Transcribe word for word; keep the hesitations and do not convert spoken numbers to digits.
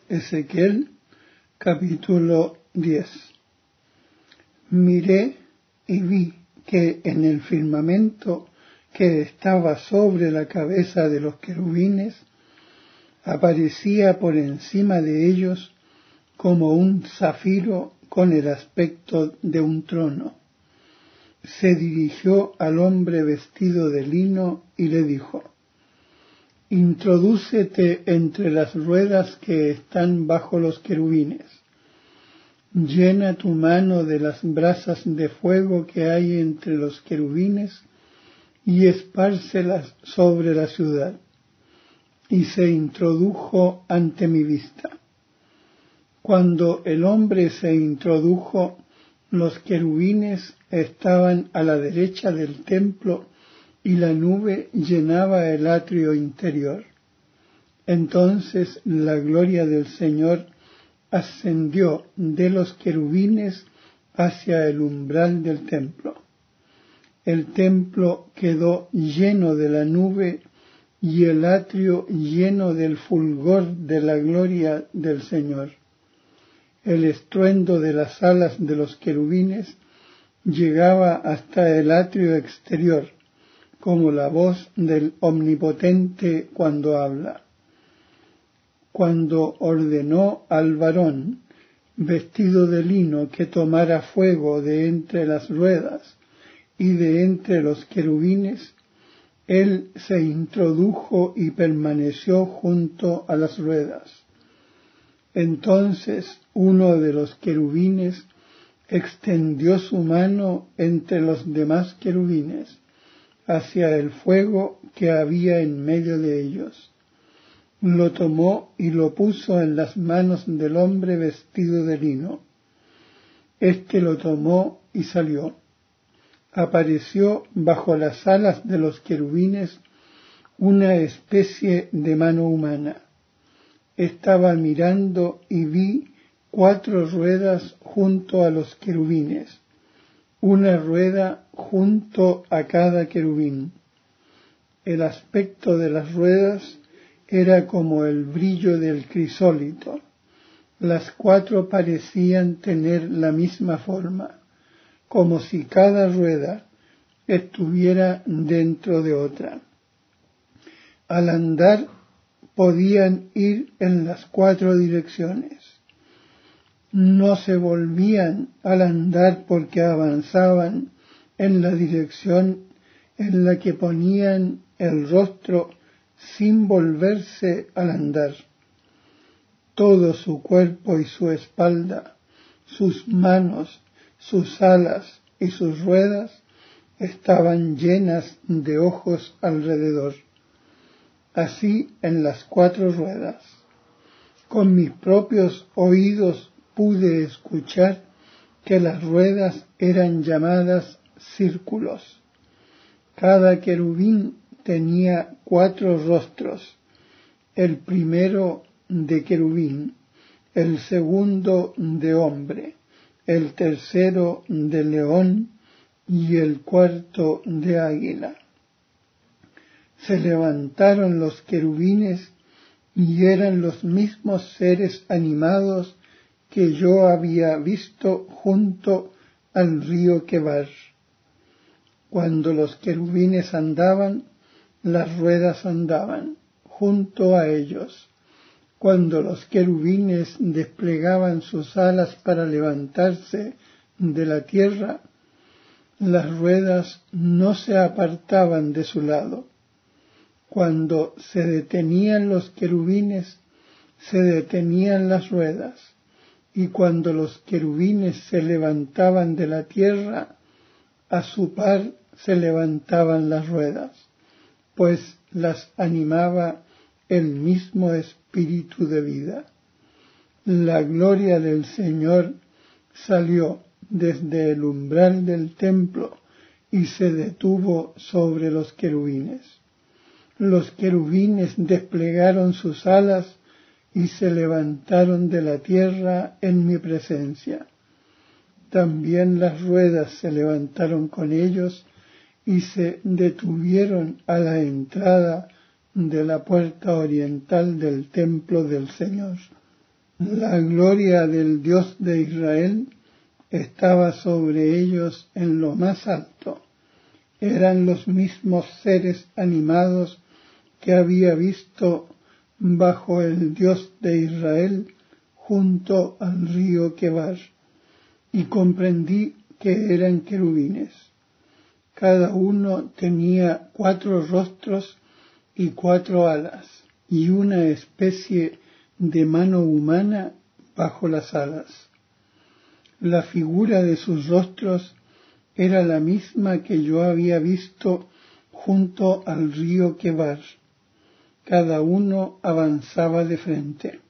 Ezequiel capítulo diez. Miré y vi que en el firmamento que estaba sobre la cabeza de los querubines aparecía por encima de ellos como un zafiro con el aspecto de un trono. Se dirigió al hombre vestido de lino y le dijo: Introdúcete entre las ruedas que están bajo los querubines. Llena tu mano de las brasas de fuego que hay entre los querubines y espárcelas sobre la ciudad. Y se introdujo ante mi vista. Cuando el hombre se introdujo, los querubines estaban a la derecha del templo y la nube llenaba el atrio interior. Entonces la gloria del Señor ascendió de los querubines hacia el umbral del templo. El templo quedó lleno de la nube y el atrio lleno del fulgor de la gloria del Señor. El estruendo de las alas de los querubines llegaba hasta el atrio exterior, como la voz del Omnipotente cuando habla. Cuando ordenó al varón vestido de lino que tomara fuego de entre las ruedas y de entre los querubines, él se introdujo y permaneció junto a las ruedas. Entonces uno de los querubines extendió su mano entre los demás querubines hacia el fuego que había en medio de ellos. Lo tomó y lo puso en las manos del hombre vestido de lino. Este lo tomó y salió. Apareció bajo las alas de los querubines una especie de mano humana. Estaba mirando y vi cuatro ruedas junto a los querubines, una rueda junto a cada querubín. El aspecto de las ruedas era como el brillo del crisólito. Las cuatro parecían tener la misma forma, como si cada rueda estuviera dentro de otra. Al andar podían ir en las cuatro direcciones. No se volvían al andar porque avanzaban en la dirección en la que ponían el rostro sin volverse al andar. Todo su cuerpo y su espalda, sus manos, sus alas y sus ruedas estaban llenas de ojos alrededor. Así en las cuatro ruedas. Con mis propios oídos pude escuchar que las ruedas eran llamadas círculos. Cada querubín tenía cuatro rostros, el primero de querubín, el segundo de hombre, el tercero de león y el cuarto de águila. Se levantaron los querubines y eran los mismos seres animados que yo había visto junto al río Quebar. Cuando los querubines andaban, las ruedas andaban junto a ellos. Cuando los querubines desplegaban sus alas para levantarse de la tierra, las ruedas no se apartaban de su lado. Cuando se detenían los querubines, se detenían las ruedas, y cuando los querubines se levantaban de la tierra, a su par se levantaban las ruedas, pues las animaba el mismo espíritu de vida. La gloria del Señor salió desde el umbral del templo y se detuvo sobre los querubines. Los querubines desplegaron sus alas y se levantaron de la tierra en mi presencia. También las ruedas se levantaron con ellos y se detuvieron a la entrada de la puerta oriental del templo del Señor. La gloria del Dios de Israel estaba sobre ellos en lo más alto. Eran los mismos seres animados que había visto bajo el Dios de Israel junto al río Quebar, y comprendí que eran querubines. Cada uno tenía cuatro rostros y cuatro alas, y una especie de mano humana bajo las alas. La figura de sus rostros era la misma que yo había visto junto al río Quebar. Cada uno avanzaba de frente.